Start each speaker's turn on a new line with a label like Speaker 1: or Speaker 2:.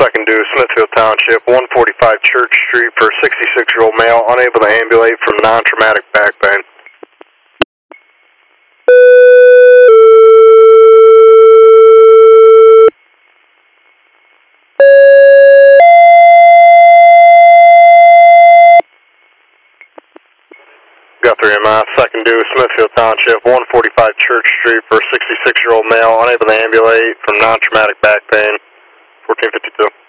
Speaker 1: second due, Smithfield Township, 145 Church Street for a 66-year-old male unable to ambulate from non-traumatic back pain. Got 3 MI, second due, Smithfield Township, 145 Church Street for a 66-year-old male unable to ambulate from non-traumatic back pain, 1452.